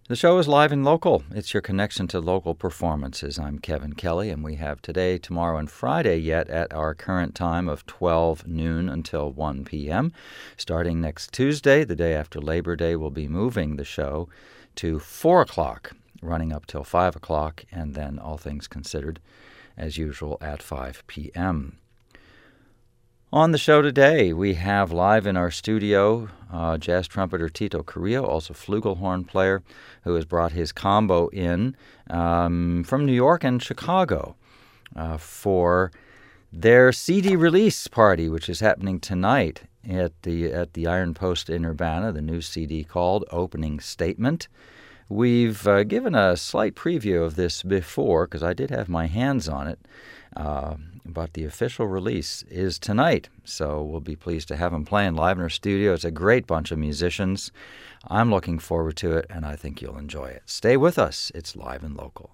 The show is live and local. It's your connection to local performances. I'm Kevin Kelly, and we have today, tomorrow, and Friday yet at our current time of 12 noon until 1 p.m. Starting next Tuesday, the day after Labor Day, we'll be moving the show to 4 o'clock, running up till 5 o'clock, and then all things considered, as usual, at 5 p.m. On the show today, we have live in our studio jazz trumpeter Tito Carrillo, also flugelhorn player, who has brought his combo in from New York and Chicago for their CD release party, which is happening tonight at the Iron Post in Urbana, the new CD called Opening Statement. We've given a slight preview of this before because I did have my hands on it. But the official release is tonight, so we'll be pleased to have him playing live in our studio. It's a great bunch of musicians. I'm looking forward to it, and I think you'll enjoy it. Stay with us. It's live and local.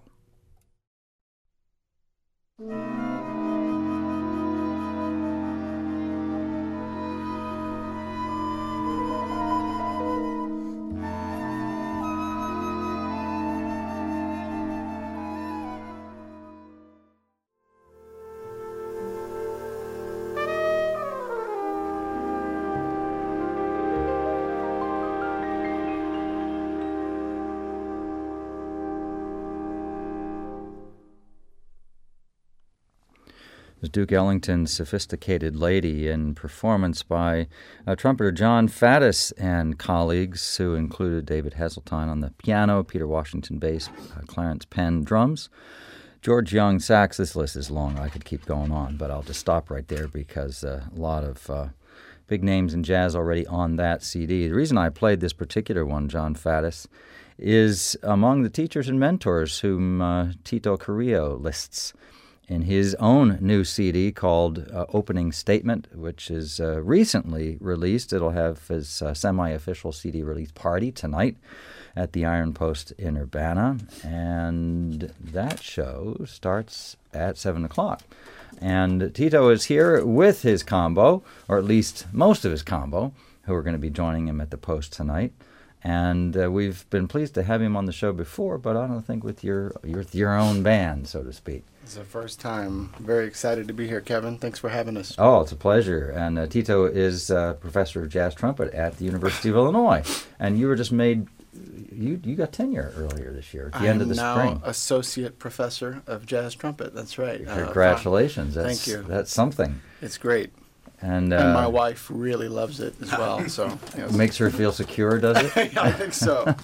Duke Ellington's Sophisticated Lady in performance by trumpeter John Faddis and colleagues who included David Heseltine on the piano, Peter Washington bass, Clarence Penn drums, George Young sax. This list is long. I could keep going on, but I'll just stop right there because a lot of big names in jazz already on that CD. The reason I played this particular one, John Faddis, is among the teachers and mentors whom Tito Carrillo lists in his own new CD called Opening Statement, which is recently released. It'll have his semi-official CD release party tonight at the Iron Post in Urbana, and that show starts at 7 o'clock. And Tito is here with his combo, or at least most of his combo, who are going to be joining him at the Post tonight. And we've been pleased to have him on the show before, but I don't think with your own band, so to speak. It's the first time. Very excited to be here, Kevin. Thanks for having us. Oh, it's a pleasure. And Tito is professor of jazz trumpet at the University of Illinois. And you were just made, you got tenure earlier this year, at the end of the spring. I'm now associate professor of jazz trumpet. That's right. Congratulations. Thank you. That's something. It's great. And my wife really loves it as well. So makes her feel secure, does it? Yeah, I think so.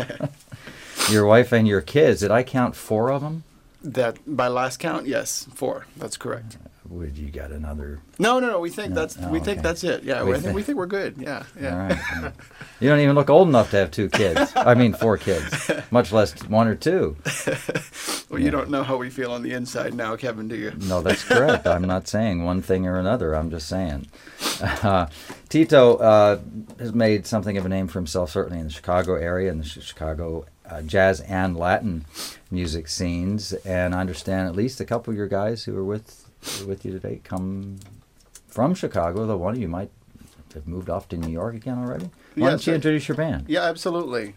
Your wife and your kids, did I count 4 of them? That by last count, yes, 4. That's correct. Would you got another? No. We think that's it. Yeah, we think we're good. Yeah. All right. You don't even look old enough to have 2 kids. I mean, 4 kids, much less 1 or 2. Well, you don't know how we feel on the inside now, Kevin, do you? No, that's correct. I'm not saying one thing or another. I'm just saying. Tito has made something of a name for himself, certainly in the Chicago area, in the Chicago jazz and Latin music scenes. And I understand at least a couple of your guys who are with you today come from Chicago, though one of you might have moved off to New York again already. Why don't you introduce your band? Yeah, absolutely.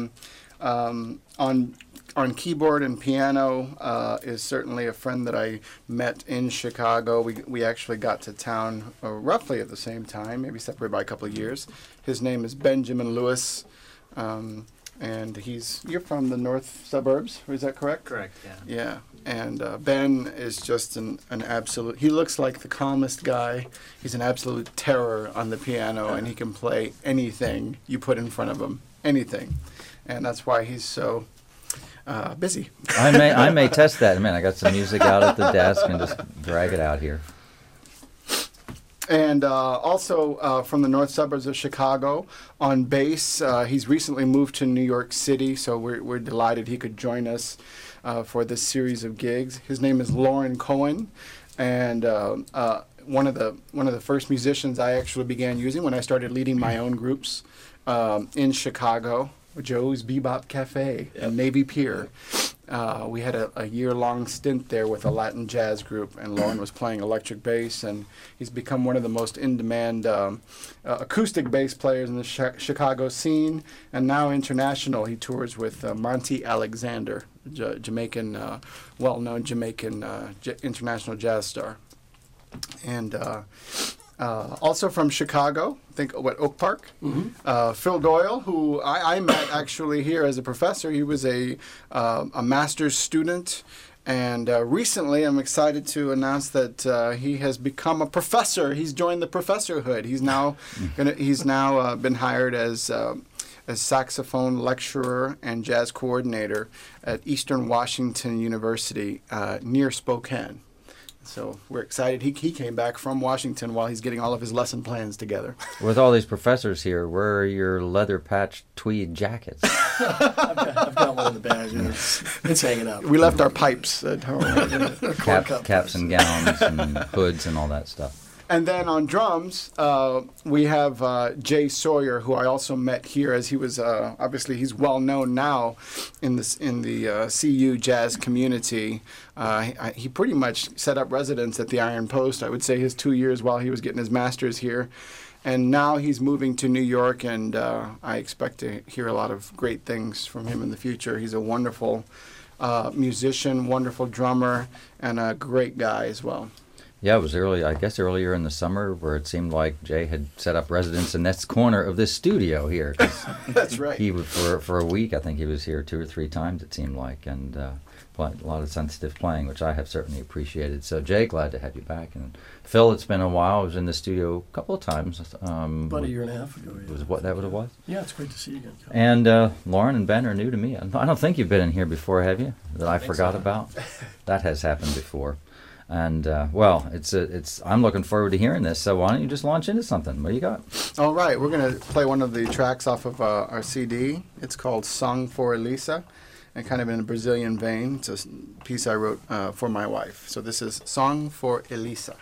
On keyboard and piano is certainly a friend that I met in Chicago. We actually got to town roughly at the same time, maybe separated by a couple of years. His name is Benjamin Lewis. And you're from the north suburbs, is that correct? Correct, yeah. Yeah, and Ben is just an absolute, he looks like the calmest guy. He's an absolute terror on the piano, and he can play anything you put in front of him, anything. And that's why he's so busy. I may test that in a minute. I got some music out at the desk and just drag it out here. And also from the north suburbs of Chicago, on bass, he's recently moved to New York City, so we're delighted he could join us for this series of gigs. His name is Lauren Cohen, and one of the first musicians I actually began using when I started leading my own groups in Chicago, Joe's Bebop Cafe and Navy Pier. We had a year-long stint there with a Latin jazz group, and Lauren was playing electric bass, and he's become one of the most in-demand acoustic bass players in the Chicago scene, and now international. He tours with Monty Alexander, Jamaican, well-known Jamaican international jazz star. And also from Chicago, I think, Oak Park, Phil Doyle, who I met actually here as a professor. He was a master's student, and recently I'm excited to announce that he has become a professor. He's joined the professorhood. He's now been hired as saxophone lecturer and jazz coordinator at Eastern Washington University near Spokane. So we're excited. He came back from Washington while he's getting all of his lesson plans together. With all these professors here, where are your leather-patched tweed jackets? I've got one in the bag. It's hanging up. We left our pipes at home. Caps and gowns and hoods and all that stuff. And then on drums, we have Jay Sawyer, who I also met here, as he was obviously he's well known now in the CU jazz community. He pretty much set up residence at the Iron Post. I would say his 2 years while he was getting his master's here, and now he's moving to New York, and I expect to hear a lot of great things from him in the future. He's a wonderful musician, wonderful drummer, and a great guy as well. Yeah, it was earlier in the summer where it seemed like Jay had set up residence in this corner of this studio here. That's right. He would, for a week, I think he was here 2 or 3 times, it seemed like, and played a lot of sensitive playing, which I have certainly appreciated. So, Jay, glad to have you back. And Phil, it's been a while. I was in the studio a couple of times. About a year and a half ago. Yeah. Was what that what it was? Yeah, it's great to see you again. And Lauren and Ben are new to me. I don't think you've been in here before, have you? That I forgot so. about? That has happened before. And, well, I'm looking forward to hearing this, so why don't you just launch into something? What do you got? All right, we're going to play one of the tracks off of our CD. It's called Song for Elisa, and kind of in a Brazilian vein. It's a piece I wrote for my wife. So this is Song for Elisa.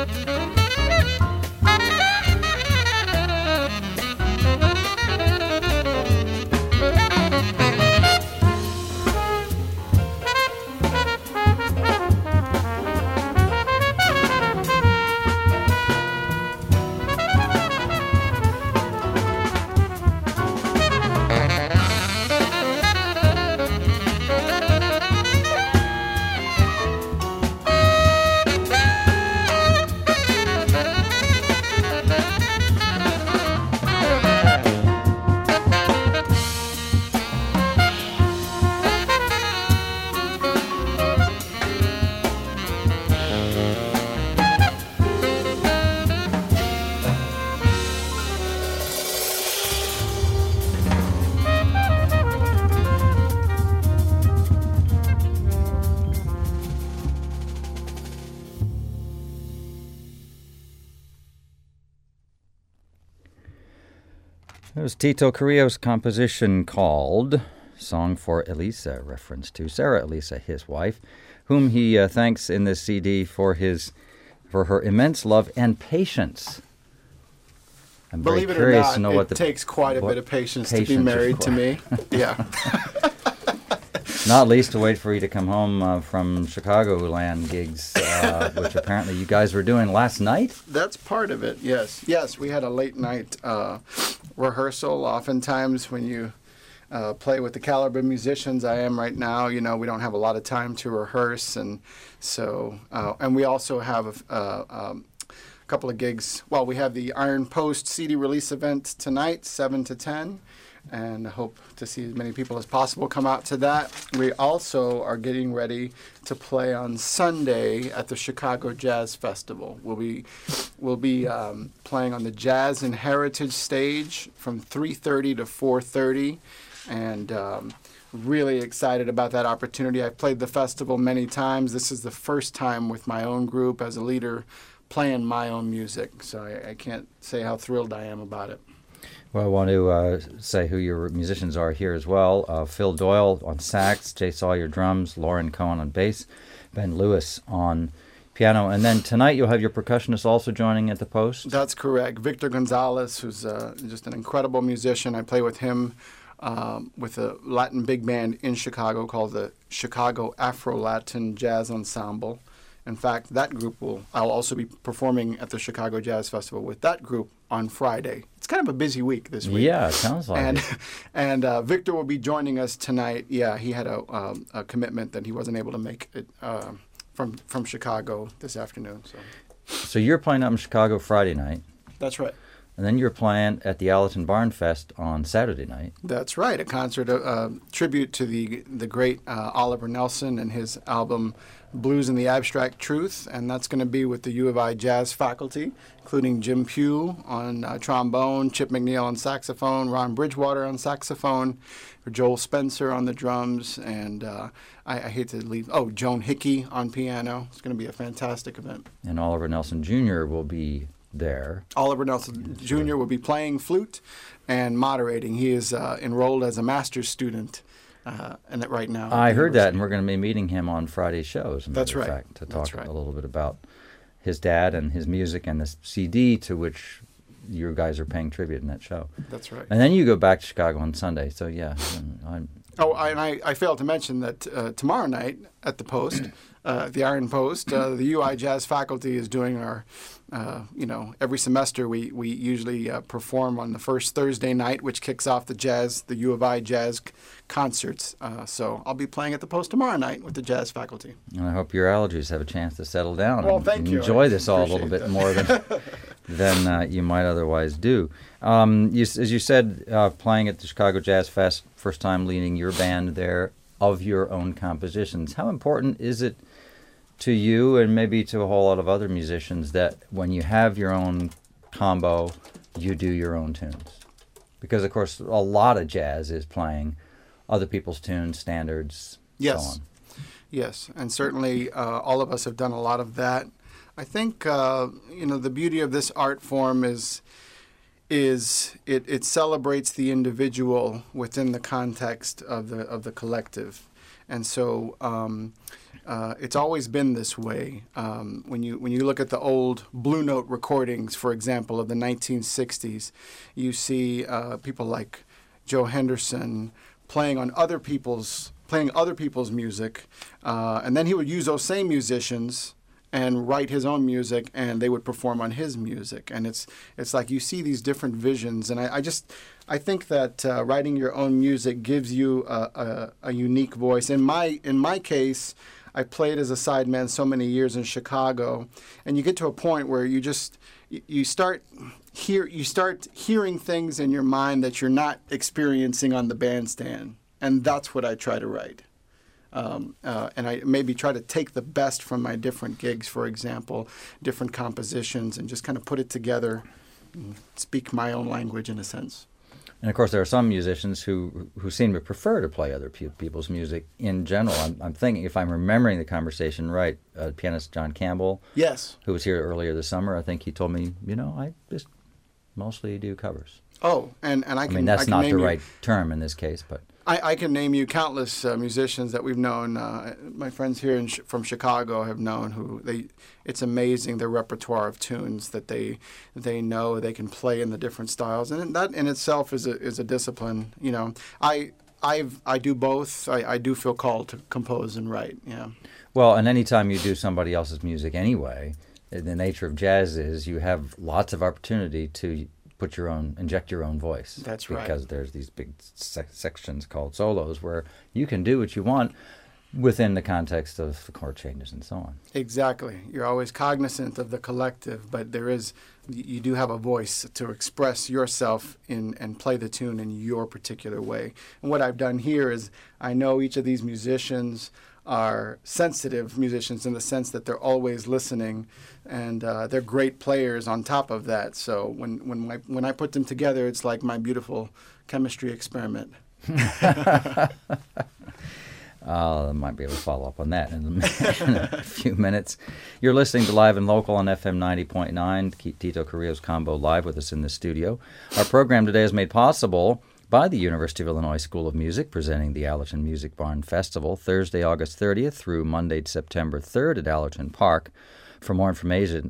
It was Tito Carrillo's composition called Song for Elisa, reference to Sarah Elisa, his wife, whom he thanks in this CD for her immense love and patience. I'm Believe very it or curious not, to know it takes quite a bit of patience to be patience married to me. Yeah. Not least to wait for you to come home from Chicagoland gigs, which apparently you guys were doing last night. That's part of it, yes. Yes, we had a late night rehearsal. Oftentimes when you play with the caliber of musicians I am right now, we don't have a lot of time to rehearse. And so, and we also have a couple of gigs. Well, we have the Iron Post CD release event tonight, 7 to 10. And I hope to see as many people as possible come out to that. We also are getting ready to play on Sunday at the Chicago Jazz Festival. We'll be playing on the Jazz and Heritage stage from 3:30 to 4:30, and really excited about that opportunity. I've played the festival many times. This is the first time with my own group as a leader playing my own music, so I can't say how thrilled I am about it. Well, I want to say who your musicians are here as well. Phil Doyle on sax, Jay Sawyer drums, Lauren Cohen on bass, Ben Lewis on piano. And then tonight you'll have your percussionist also joining at the Post? That's correct. Victor Gonzalez, who's just an incredible musician. I play with him with a Latin big band in Chicago called the Chicago Afro-Latin Jazz Ensemble. In fact, that group I'll also be performing at the Chicago Jazz Festival with that group on Friday. It's kind of a busy week this week. Yeah, it sounds like it. And Victor will be joining us tonight. Yeah, he had a commitment that he wasn't able to make it from Chicago this afternoon. So you're playing up in Chicago Friday night. That's right. And then you're playing at the Allerton Barn Fest on Saturday night. That's right, a concert, tribute to the great Oliver Nelson and his album Blues and the Abstract Truth, and that's going to be with the U of I jazz faculty, including Jim Pugh on trombone, Chip McNeil on saxophone, Ron Bridgewater on saxophone, Joel Spencer on the drums, and I hate to leave, Joan Hickey on piano. It's going to be a fantastic event. And Oliver Nelson Jr. will be there. Oliver Nelson Jr. will be playing flute and moderating. He is enrolled as a master's student right now. I heard that, and we're going to be meeting him on Friday's show, as a matter of fact, to talk a little bit about his dad and his music and the CD to which you guys are paying tribute in that show. That's right. And then you go back to Chicago on Sunday, so yeah. I failed to mention that tomorrow night at the Post, the Iron Post, the UI Jazz faculty is doing our, every semester we usually perform on the first Thursday night, which kicks off the U of I jazz concerts. So I'll be playing at the Post tomorrow night with the jazz faculty. And I hope your allergies have a chance to settle down. Well, thank you. Enjoy this all a little bit more than you might otherwise do. As you said, playing at the Chicago Jazz Fest, first time leading your band there of your own compositions. How important is it to you and maybe to a whole lot of other musicians that when you have your own combo, you do your own tunes? Because, of course, a lot of jazz is playing other people's tunes, standards, so on. Yes, and certainly all of us have done a lot of that. I think, the beauty of this art form is it celebrates the individual within the context of the collective. And so it's always been this way. When you look at the old Blue Note recordings, for example, of the 1960s, you see people like Joe Henderson playing other people's music, and then he would use those same musicians and write his own music, and they would perform on his music. And it's like you see these different visions, and I think that writing your own music gives you a unique voice. In my case, I played as a sideman so many years in Chicago, and you get to a point where you start hearing things in your mind that you're not experiencing on the bandstand, and that's what I try to write. And I maybe try to take the best from my different gigs, for example, different compositions, and just kind of put it together and speak my own language in a sense. And of course, there are some musicians who seem to prefer to play other people's music in general. I'm thinking, if I'm remembering the conversation right, pianist John Campbell, yes, who was here earlier this summer, I think he told me, I just mostly do covers. Oh, and I can. I mean, that's I can not name the you, right term in this case, but I can name you countless musicians that we've known. My friends here from Chicago have known it's amazing their repertoire of tunes that they know they can play in the different styles, and that in itself is a discipline. I do both. I do feel called to compose and write. Yeah. Well, and anytime you do somebody else's music anyway, the nature of jazz is you have lots of opportunity to inject your own voice. That's right. Because there's these big sections called solos where you can do what you want within the context of the chord changes and so on. Exactly. You're always cognizant of the collective, but you do have a voice to express yourself and play the tune in your particular way. And what I've done here is I know each of these musicians are sensitive musicians in the sense that they're always listening, and they're great players on top of that. So when I put them together, it's like my beautiful chemistry experiment. I might be able to follow up on that in a few minutes. You're listening to Live and Local on FM 90.9. Tito Carrillo's Combo live with us in the studio. Our program today is made possible by the University of Illinois School of Music, presenting the Allerton Music Barn Festival Thursday, August 30th through Monday, September 3rd at Allerton Park. For more information,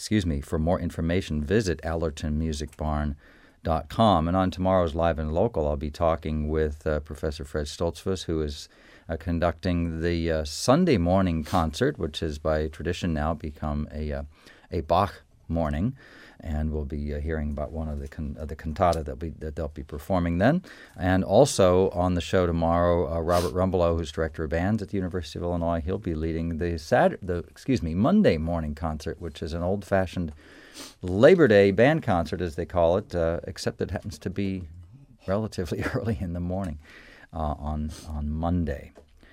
visit allertonmusicbarn.com. And on tomorrow's Live and Local, I'll be talking with Professor Fred Stoltzfus, who is conducting the Sunday morning concert, which has by tradition now become a Bach morning. And we'll be hearing about one of the cantata that they'll be performing then. And also on the show tomorrow, Robert Rumbelow, who's director of bands at the University of Illinois, he'll be leading the Monday morning concert, which is an old-fashioned Labor Day band concert, as they call it, except it happens to be relatively early in the morning on Monday.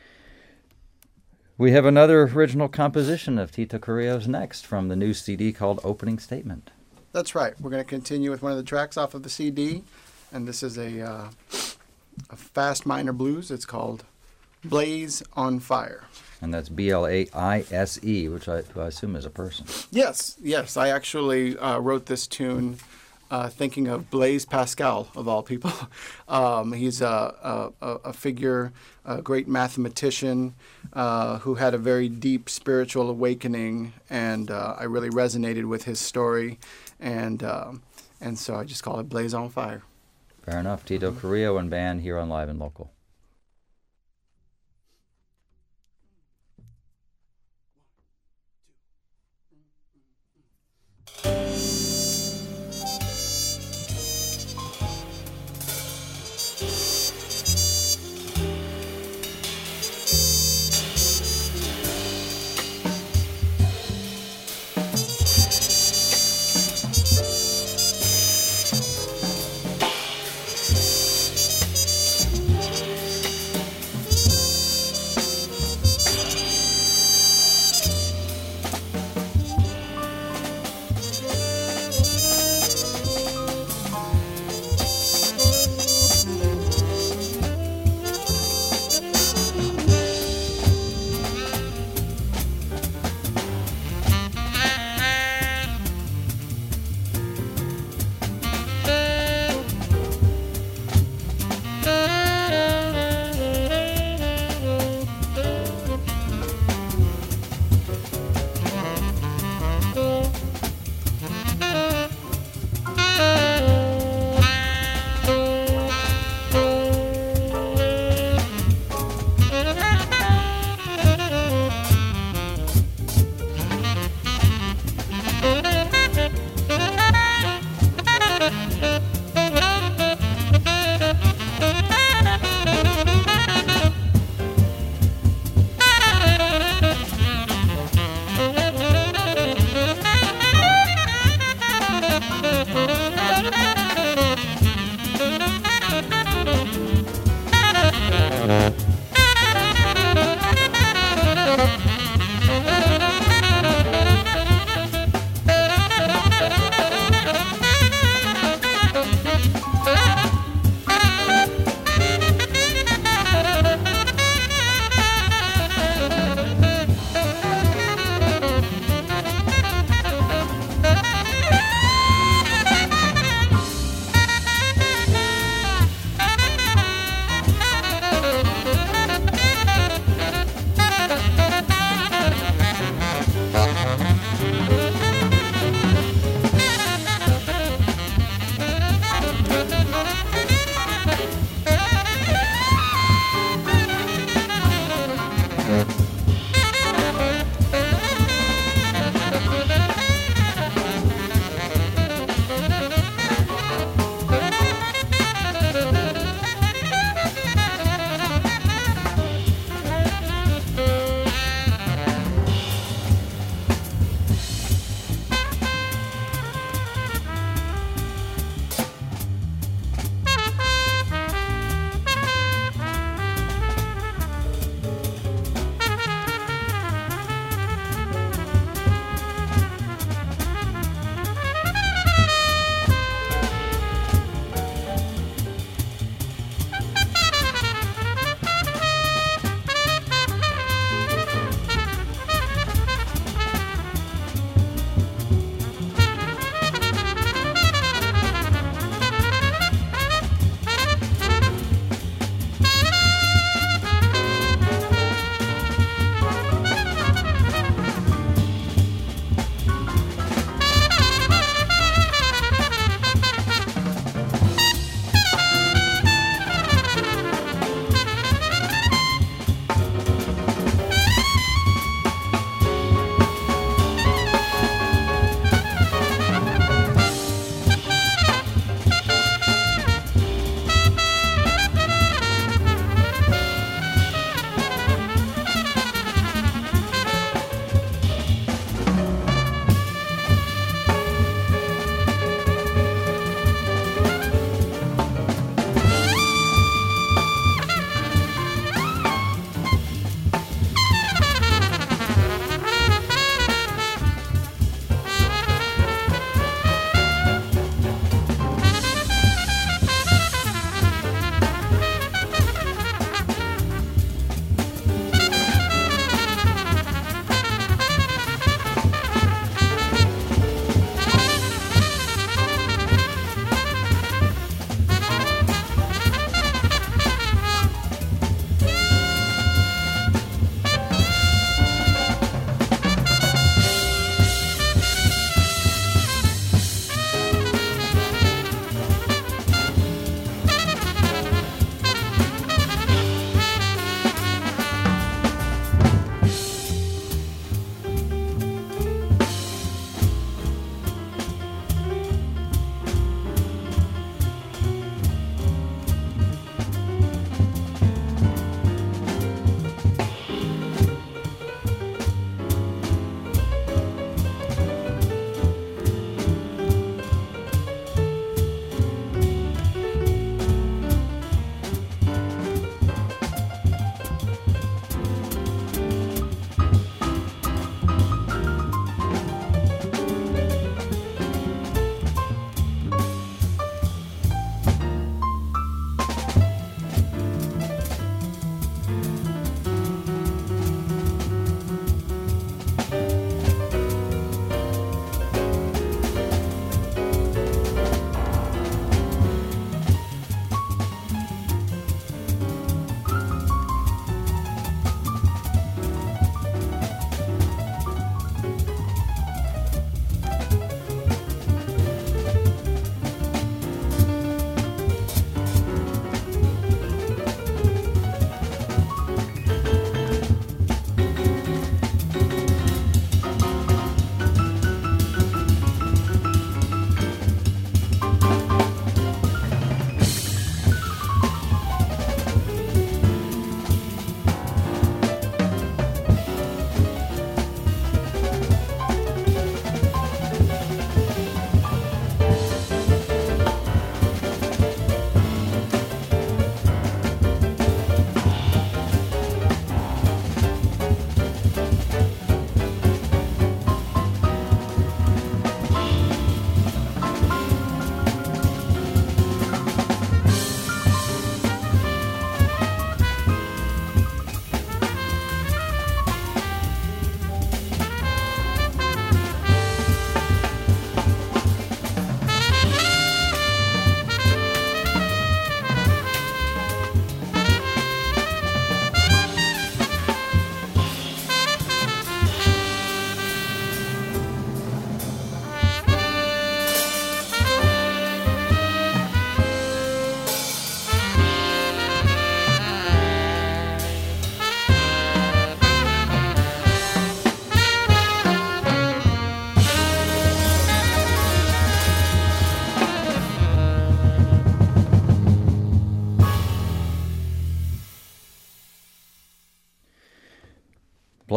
We have another original composition of Tito Carrillo's next from the new CD called Opening Statement. That's right. We're going to continue with one of the tracks off of the CD, and this is a fast minor blues. It's called Blaze on Fire. And that's Blaise, which I assume is a person. Yes. I actually wrote this tune thinking of Blaise Pascal, of all people. He's a figure, a great mathematician who had a very deep spiritual awakening, and I really resonated with his story, and so I just call it Blaze on Fire. Fair enough. Tito Carrillo and band here on Live and Local.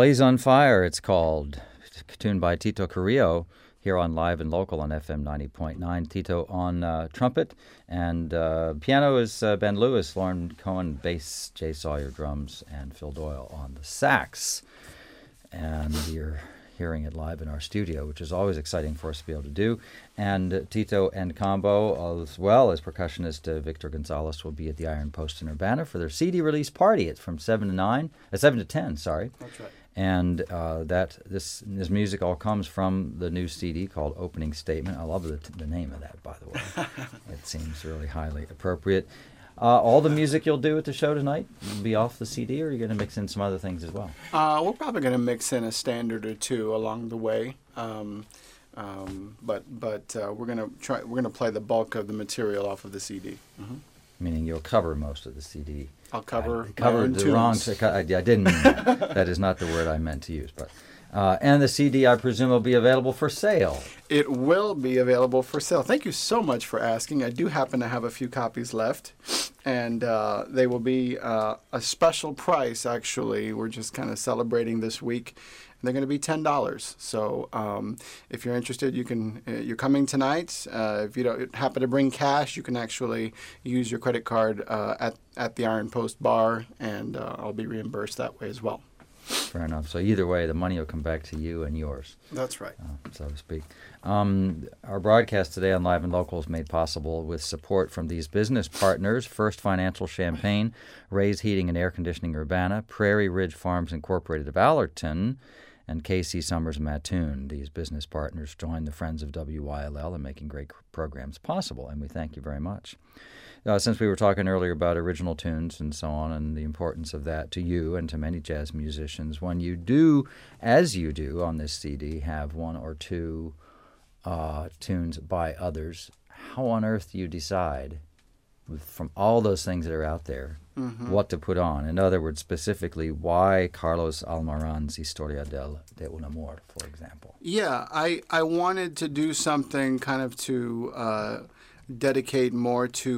Blaze on Fire, it's called, tuned by Tito Carrillo here on Live and Local on FM 90.9. Tito on trumpet, and piano is Ben Lewis, Lauren Cohen bass, Jay Sawyer drums, and Phil Doyle on the sax. And you're hearing it live in our studio, which is always exciting for us to be able to do. And Tito and Combo, as well as percussionist Victor Gonzalez, will be at the Iron Post in Urbana for their CD release party. It's from 7 to 10, sorry. That's right. And this music all comes from the new CD called Opening Statement. I love the name of that, by the way. It seems really highly appropriate. All the music you'll do at the show tonight will be off the CD, or are you going to mix in some other things as well? We're probably going to mix in a standard or two along the way, but we're going to play the bulk of the material off of the CD. Mm-hmm. Meaning you'll cover most of the CD. I'll cover my own the tunes. I didn't mean that. That is not the word I meant to use, but. And the CD, I presume, will be available for sale. It will be available for sale. Thank you so much for asking. I do happen to have a few copies left, and they will be a special price, actually. We're just kind of celebrating this week. They're going to be $10. So if you're interested, you're coming tonight. If you don't happen to bring cash, you can actually use your credit card at the Iron Post bar, and I'll be reimbursed that way as well. Fair enough. So either way, the money will come back to you and yours. That's right. So to speak. Our broadcast today on Live and Local is made possible with support from these business partners: First Financial Champaign, Ray's Heating and Air Conditioning Urbana, Prairie Ridge Farms Incorporated of Allerton, and KC Summers Mattoon. These business partners join the Friends of WYLL in making great programs possible, and we thank you very much. Since we were talking earlier about original tunes and so on, and the importance of that to you and to many jazz musicians, when you do, as you do on this CD, have one or two tunes by others, how on earth do you decide, from all those things that are out there, what to put on? In other words, specifically, why Carlos Almaran's Historia de un Amor, for example? Yeah, I wanted to do something kind of to dedicate more to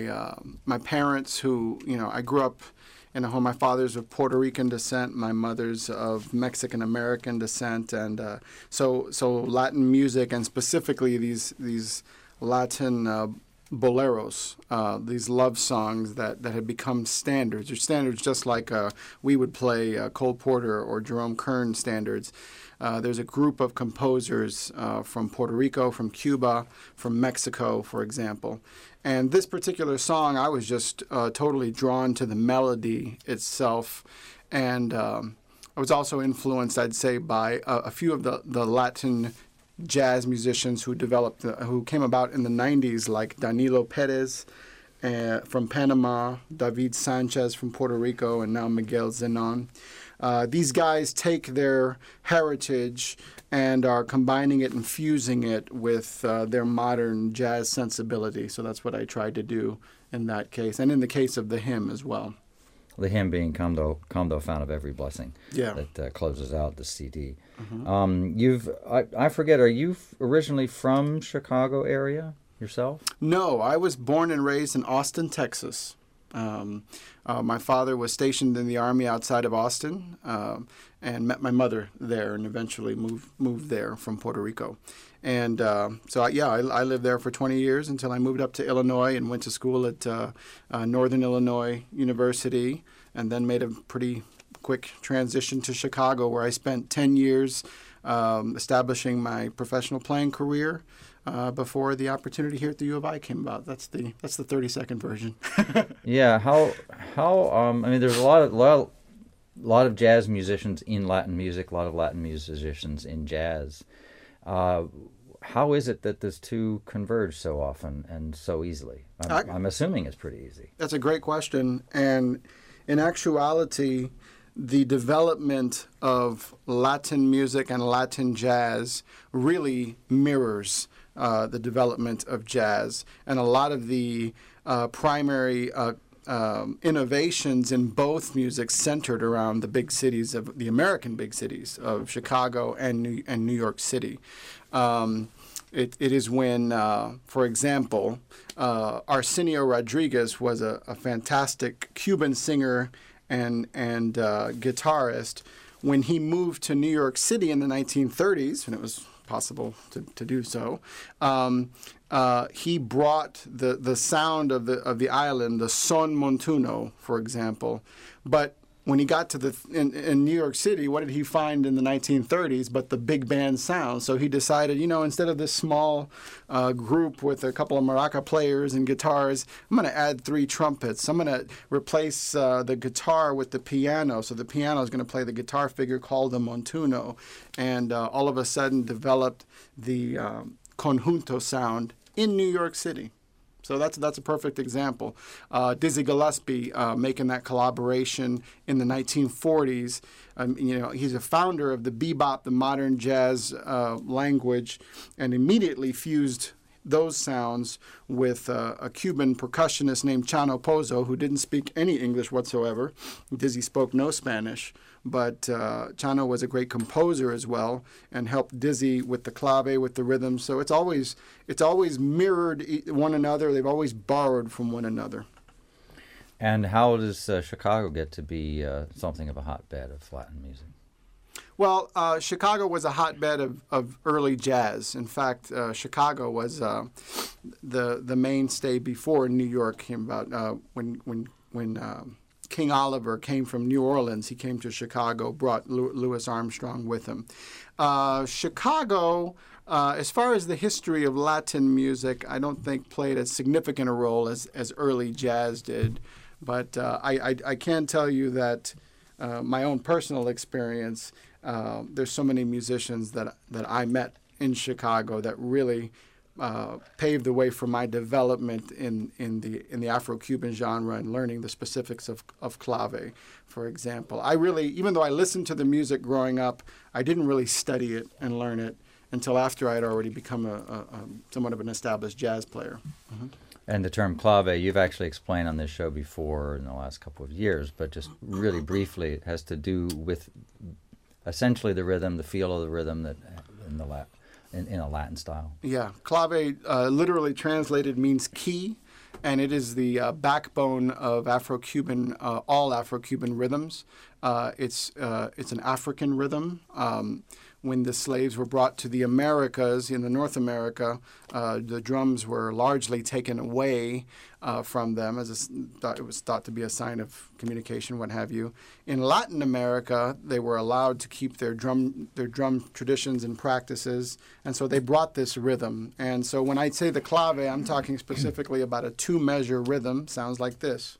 my parents, who, I grew up in a home. My father's of Puerto Rican descent, my mother's of Mexican American descent, and so Latin music, and specifically these Latin boleros, these love songs that had become standards, or standards just like we would play Cole Porter or Jerome Kern standards. There's a group of composers from Puerto Rico, from Cuba, from Mexico, for example. And this particular song, I was just totally drawn to the melody itself. And I was also influenced, I'd say, by a few of the Latin jazz musicians who came about in the 90s, like Danilo Perez from Panama, David Sanchez from Puerto Rico, and now Miguel Zenon. These guys take their heritage and are combining it and fusing it with their modern jazz sensibility. So that's what I tried to do in that case, and in the case of the hymn as well. The hymn being Come Thou Fount of Every Blessing, that closes out the CD. I forget, are you originally from Chicago area yourself? No, I was born and raised in Austin, Texas. My father was stationed in the Army outside of Austin, and met my mother there, and eventually moved there from Puerto Rico. And I lived there for 20 years until I moved up to Illinois and went to school at Northern Illinois University, and then made a pretty quick transition to Chicago, where I spent 10 years establishing my professional playing career. Before the opportunity here at the U of I came about. That's the 30-second version. Yeah. How? I mean, there's a lot of jazz musicians in Latin music. A lot of Latin musicians in jazz. How is it that those two converge so often and so easily? I'm assuming it's pretty easy. That's a great question, and in actuality, the development of Latin music and Latin jazz really mirrors the development of jazz. And a lot of the primary innovations in both music centered around the big cities, of the American big cities of Chicago and New York City. It is when, for example, Arsenio Rodriguez was a fantastic Cuban singer and guitarist, when he moved to New York City in the 1930s, and it was possible to do so, he brought the sound of the island, the son montuno, for example. But when he got to in New York City, what did he find in the 1930s but the big band sound? So he decided, instead of this small group with a couple of maraca players and guitars, I'm going to add 3 trumpets. I'm going to replace the guitar with the piano. So the piano is going to play the guitar figure called the montuno, and all of a sudden developed the conjunto sound in New York City. So that's a perfect example. Dizzy Gillespie making that collaboration in the 1940s. He's a founder of the bebop, the modern jazz language, and immediately fused those sounds with a Cuban percussionist named Chano Pozo, who didn't speak any English whatsoever. Dizzy spoke no Spanish, but Chano was a great composer as well and helped Dizzy with the clave, with the rhythm. So it's always mirrored one another. They've always borrowed from one another. And how does Chicago get to be something of a hotbed of Latin music? Well, Chicago was a hotbed of early jazz. In fact, Chicago was the mainstay before New York came about. When King Oliver came from New Orleans, he came to Chicago, brought Louis Armstrong with him. Chicago, as far as the history of Latin music, I don't think played as significant a role as early jazz did. But I can tell you that my own personal experience, there's so many musicians that I met in Chicago that really paved the way for my development in the Afro-Cuban genre and learning the specifics of clave, for example. Even though I listened to the music growing up, I didn't really study it and learn it until after I had already become a somewhat of an established jazz player. Mm-hmm. And the term clave, you've actually explained on this show before in the last couple of years, but just really briefly, it has to do with essentially the rhythm, the feel of the rhythm that in a Latin style. Yeah, clave literally translated means key, and it is the backbone of Afro-Cuban, all Afro-Cuban rhythms. It's an African rhythm. When the slaves were brought to the Americas, in the North America, the drums were largely taken away from them, as it was thought to be a sign of communication, what have you. In Latin America, they were allowed to keep their drum traditions and practices, and so they brought this rhythm. And so when I say the clave, I'm talking specifically about a 2-measure rhythm. Sounds like this.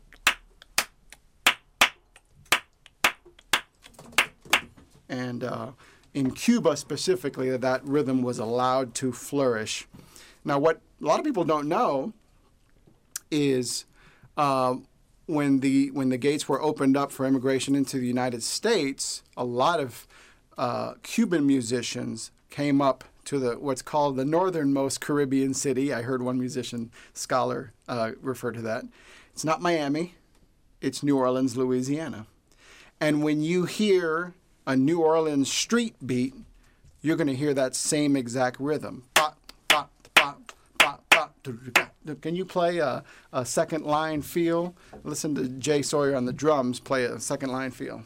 And in Cuba specifically, that rhythm was allowed to flourish. Now, what a lot of people don't know is when the gates were opened up for immigration into the United States, a lot of Cuban musicians came up to what's called the northernmost Caribbean city. I heard one musician scholar refer to that. It's not Miami, it's New Orleans, Louisiana. And when you hear a New Orleans street beat, you're going to hear that same exact rhythm. Can you play a second line feel? Listen to Jay Sawyer on the drums play a second line feel.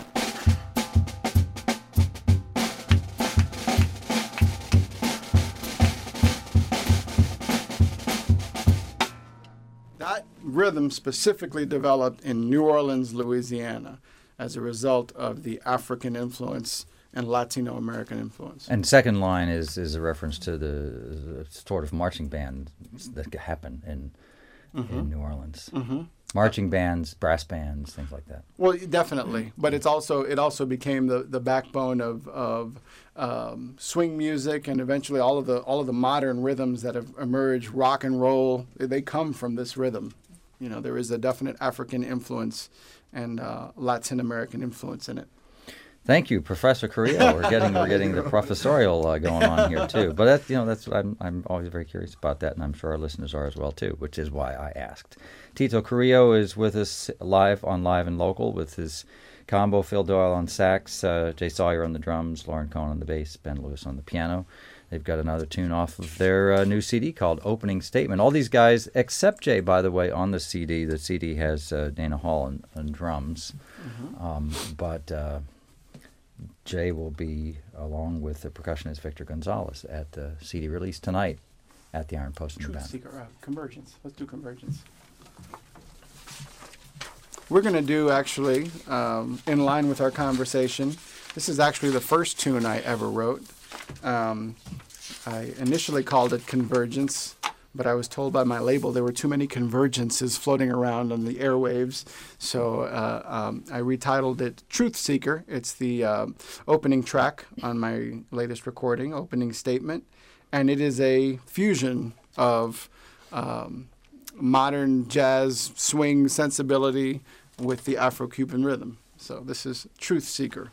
That rhythm specifically developed in New Orleans, Louisiana, as a result of the African influence and Latino American influence. And second line is a reference to the sort of marching bands that happen in New Orleans. Mm-hmm. Marching bands, brass bands, things like that. Well, definitely, but it also became the backbone of swing music, and eventually all of the modern rhythms that have emerged, rock and roll. They come from this rhythm. There is a definite African influence and Latin American influence in it. Thank you, Professor Carrillo. We're getting the professorial going on here too. But that's I'm always very curious about that, and I'm sure our listeners are as well too, which is why I asked. Tito Carrillo is with us live on Live and Local with his combo: Phil Doyle on sax, Jay Sawyer on the drums, Lauren Cohen on the bass, Ben Lewis on the piano. They've got another tune off of their new CD called Opening Statement. All these guys, except Jay, by the way, on the CD. The CD has Dana Hall on drums. Mm-hmm. But Jay will be, along with the percussionist Victor Gonzalez, at the CD release tonight at the Iron Post in Truth Urbana. Seeker, Convergence. Let's do Convergence. We're going to do, actually, in line with our conversation, this is actually the first tune I ever wrote. I initially called it Convergence, but I was told by my label there were too many convergences floating around on the airwaves, so I retitled it Truth Seeker. It's the opening track on my latest recording, Opening Statement, and it is a fusion of modern jazz swing sensibility with the Afro-Cuban rhythm. So this is Truth Seeker.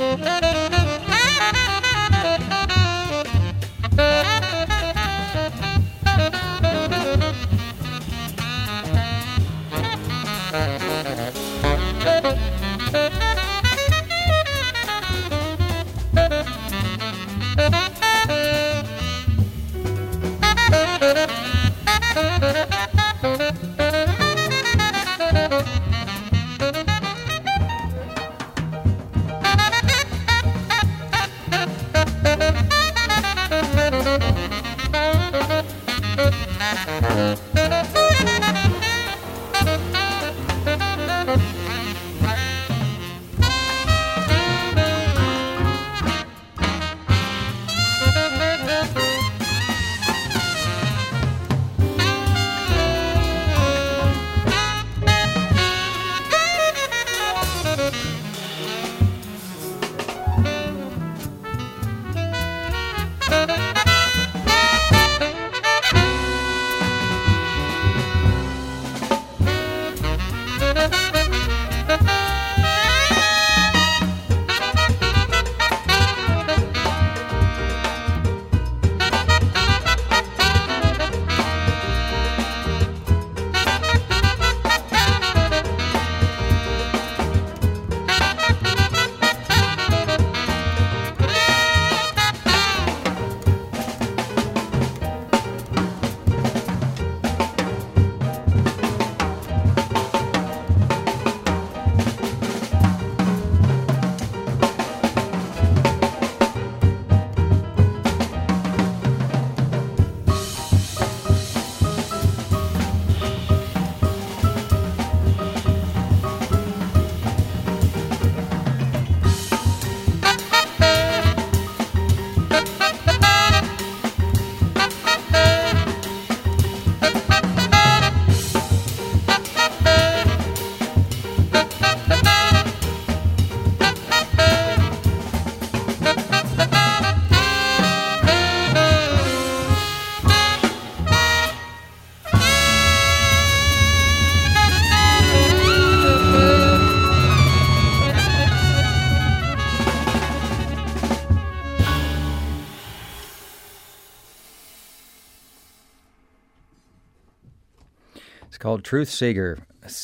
Called Truth Seeker,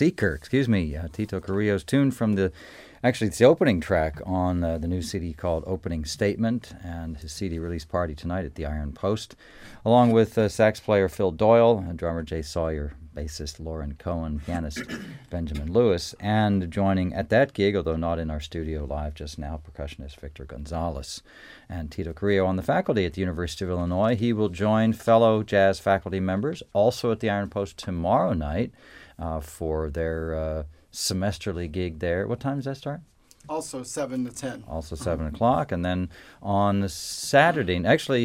Tito Carrillo's tune from it's the opening track on the new CD called Opening Statement, and his CD release party tonight at the Iron Post, along with sax player Phil Doyle, drummer Jay Sawyer, bassist Lauren Cohen, pianist Benjamin Lewis, and joining at that gig, although not in our studio live just now, percussionist Victor Gonzalez. And Tito Carrillo on the faculty at the University of Illinois. He will join fellow jazz faculty members also at the Iron Post tomorrow night for their semesterly gig there. What time does that start? Also 7 to 10. Also 7 o'clock. And then on Saturday, actually,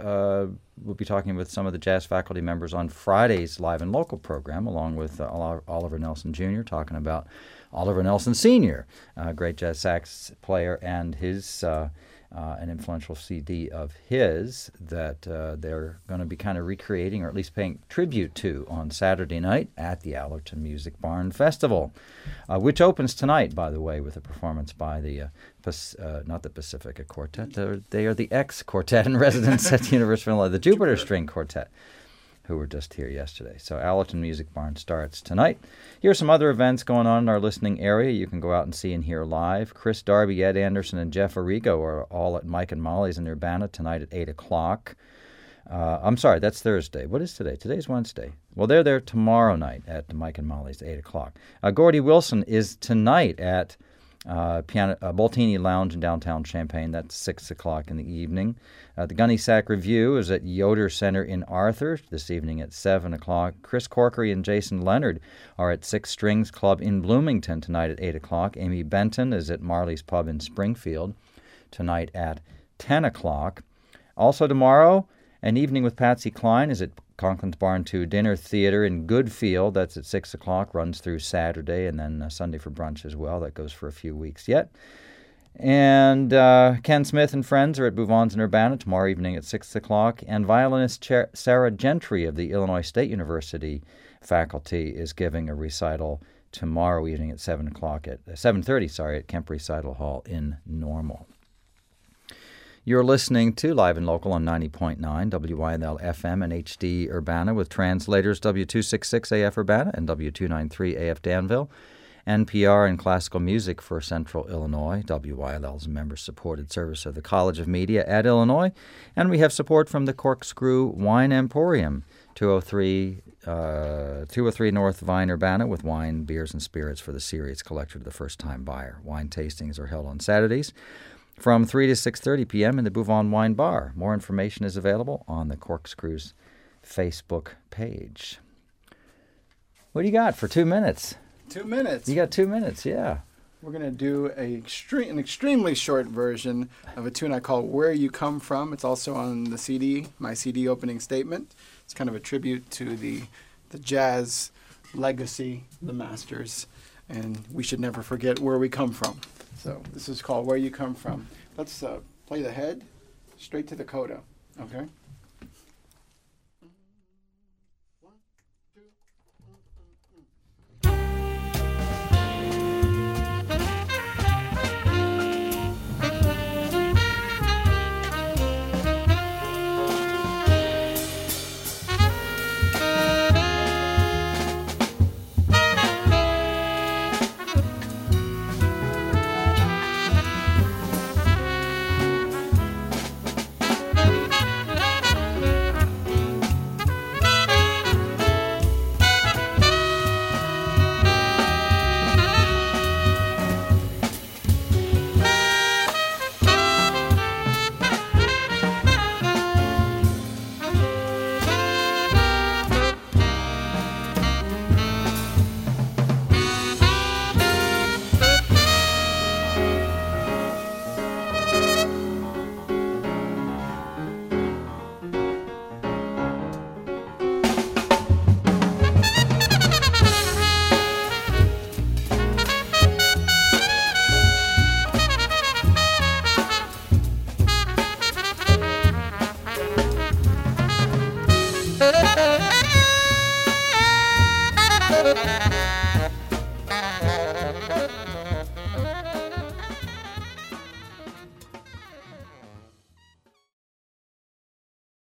we'll be talking with some of the jazz faculty members on Friday's Live and Local program, along with Oliver Nelson Jr., talking about Oliver Nelson Sr., a great jazz sax player, and his an influential CD of his that they're going to be kind of recreating, or at least paying tribute to, on Saturday night at the Allerton Music Barn Festival, which opens tonight, by the way, with a performance by the not the Pacifica Quartet. They are the ex-quartet in residence at the University of Illinois, the Jupiter String Quartet, who were just here yesterday. So Allerton Music Barn starts tonight. Here are some other events going on in our listening area you can go out and see and hear live. Chris Darby, Ed Anderson, and Jeff Arrigo are all at Mike and Molly's in Urbana tonight at 8 o'clock. I'm sorry, that's Thursday. What is today? Today's Wednesday. Well, they're there tomorrow night at Mike and Molly's at 8 o'clock. Gordy Wilson is tonight at Boltini Lounge in downtown Champaign. That's 6 o'clock in the evening. The Gunny Sack Review is at Yoder Center in Arthur this evening at 7 o'clock. Chris Corkery and Jason Leonard are at Six Strings Club in Bloomington tonight at 8 o'clock. Amy Benton is at Marley's Pub in Springfield tonight at 10 o'clock. Also tomorrow, An Evening with Patsy Cline is at Conklin's Barn 2 Dinner Theater in Goodfield. That's at 6 o'clock, runs through Saturday, and then Sunday for brunch as well. That goes for a few weeks yet. And Ken Smith and friends are at Bouvons in Urbana tomorrow evening at 6 o'clock. And violinist Sarah Gentry of the Illinois State University faculty is giving a recital tomorrow evening at 7:30. At Kemp Recital Hall in Normal. You're listening to Live and Local on 90.9 WYNL FM and HD Urbana with translators W266 AF Urbana and W293 AF Danville, NPR and classical music for Central Illinois. WYLL is a member-supported service of the College of Media at Illinois, and we have support from the Corkscrew Wine Emporium, 203 North Vine, Urbana, with wine, beers, and spirits for the serious collector to the first-time buyer. Wine tastings are held on Saturdays from 3 to 6:30 p.m. in the Bouvon Wine Bar. More information is available on the Corkscrew's Facebook page. What do you got for 2 minutes? 2 minutes. You got 2 minutes, yeah. We're going to do an extremely short version of a tune I call Where You Come From. It's also on the CD, my CD opening statement. It's kind of a tribute to the jazz legacy, the masters, and we should never forget where we come from. So this is called Where You Come From. Let's play the head straight to the coda, okay?